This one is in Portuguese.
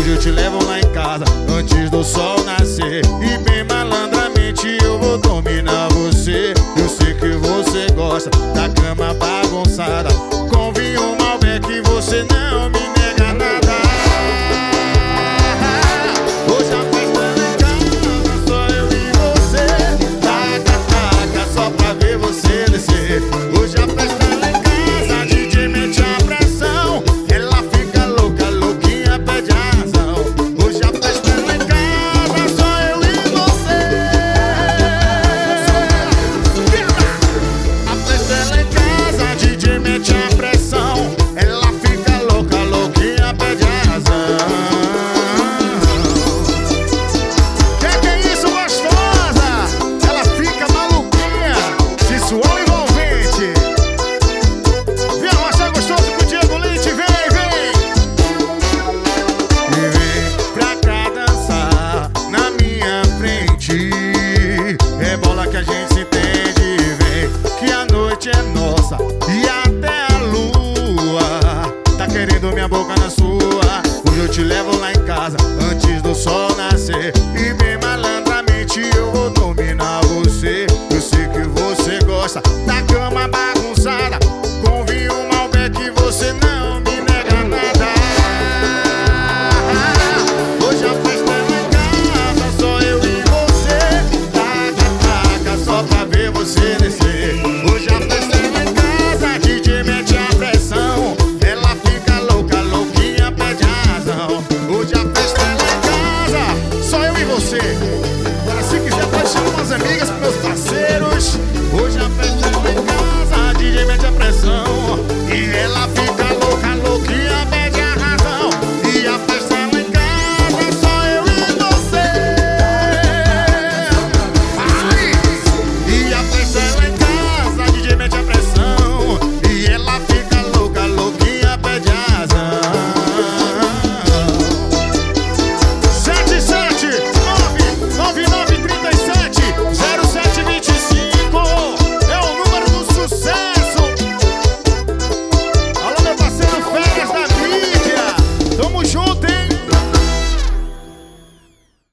Hoje eu te levo lá em casa antes do sol nascer. E bem malandramente eu vou dominar você. Eu sei que você gosta da cama bagunçada. Com vinho Malbec você não me nega nada. Hoje a festa é lá em casa, só eu e você. Taca, taca, só pra ver você descer. Hoje a festa é lá em casa, DJ mete a pressão. Ela fica louca, louquinha, pede a razão. Hoje a festa é lá em casa, só eu e você. A festa é lá em casa, DJ mete a pressão. Ela fica louca, louquinha, pede a razão. Que é isso, gostosa? Ela fica maluquinha, sensual e envolvente. Vem arrochar gostoso com o Diego Leite, vem, vem. E vem pra cá dançar na minha frente. Rebola que a gente se entende, vem, que a noite é nossa e até a lua tá querendo minha boca na sua. Hoje eu te levo lá em casa antes do sol